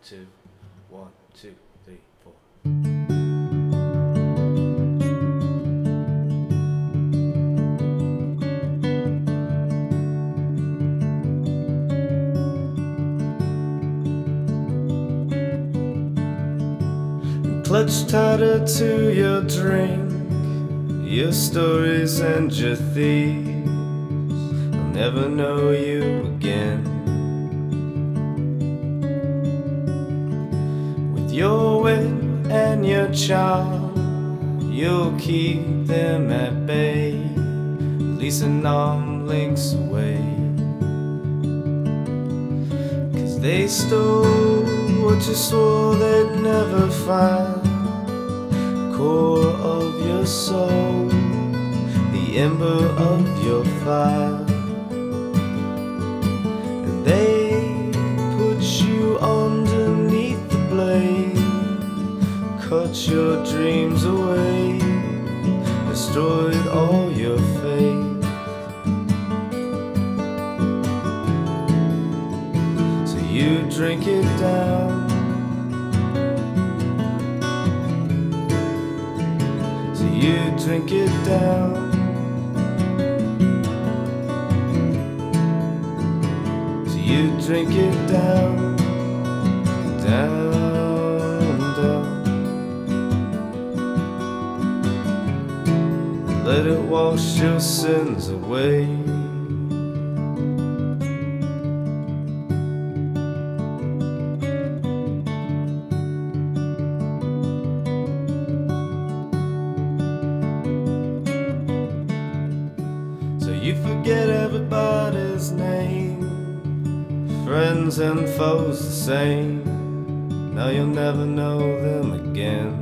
two, 1, 2, 3, 4. Clutch tighter to your drink, your stories and your thieves. I'll never know you again. With your wit and your charm, you'll keep them at bay, at least an arm lengths away. 'Cause they stole what you swore they'd never find, core of your soul, the ember of your fire. And they put you underneath the blade, cut your dreams away, destroyed all your faith. So you drink it down, you drink it down. So you drink it down, down, down. Let it wash your sins away. You forget everybody's name, friends and foes the same. Now you'll never know them again.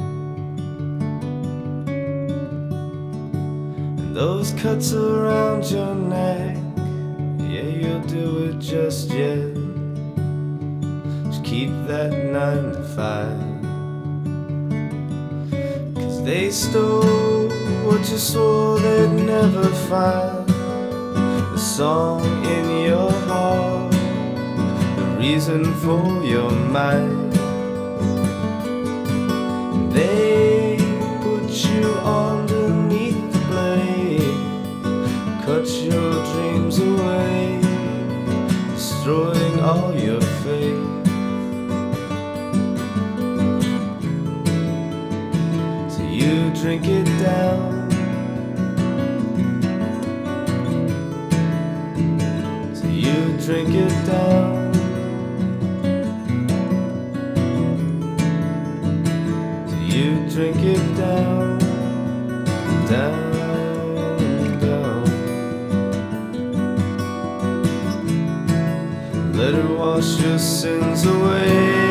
And those cuts around your neck, yeah, you'll do it just yet. Just keep that 9 to 5. 'Cause they stole what you swore they'd never find, the song in your heart, the reason for your mind. They put you underneath the blade, cut your dreams away, destroying all your faith. So you drink it down, drink it down. So you drink it down, down, down. Let it wash your sins away.